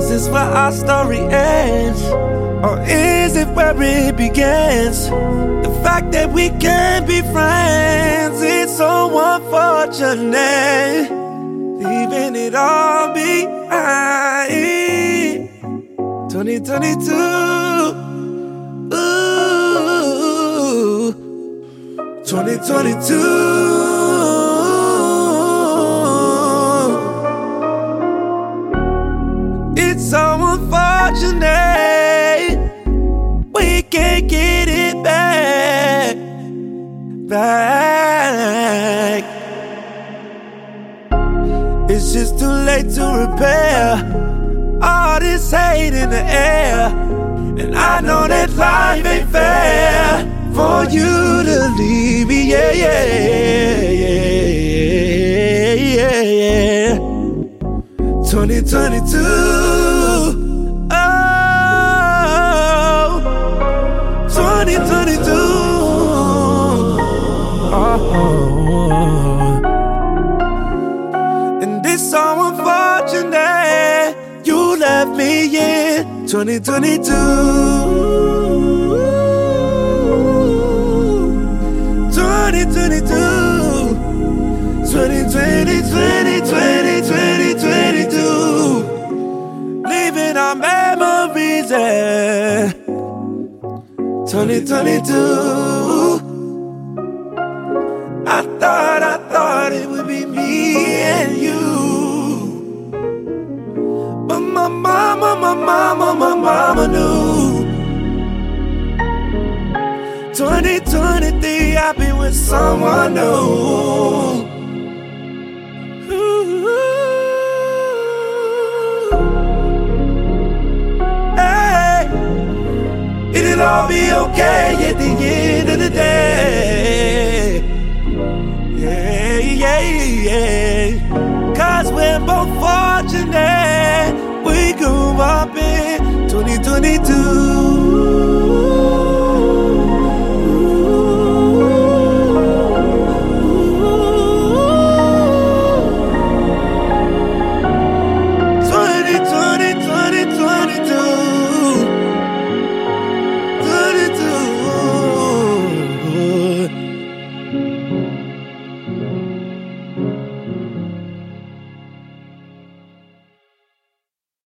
Is this where our story ends? Or is it where it begins? The fact that we can't be friends, it's so unfortunate. Leaving it all behind. 2022. Ooh. 2022. It's so unfortunate. We can't get it back. It's just too late to repair all this hate in the air. And I know that life ain't fair for you to leave me, yeah, yeah, yeah, yeah, yeah. 2022. Oh, 2022. Oh. And it's so unfortunate you left me in 2022. 2022. 2020, 2020, 2022. Leaving our memories in 2022. I thought it would be me and you. But my mama knew. 2023, I've been with someone new. Hey, it'll all be okay at the end of the day. Yeah, yeah, yeah. 'Cause we're both fortunate. We grew up in 2022.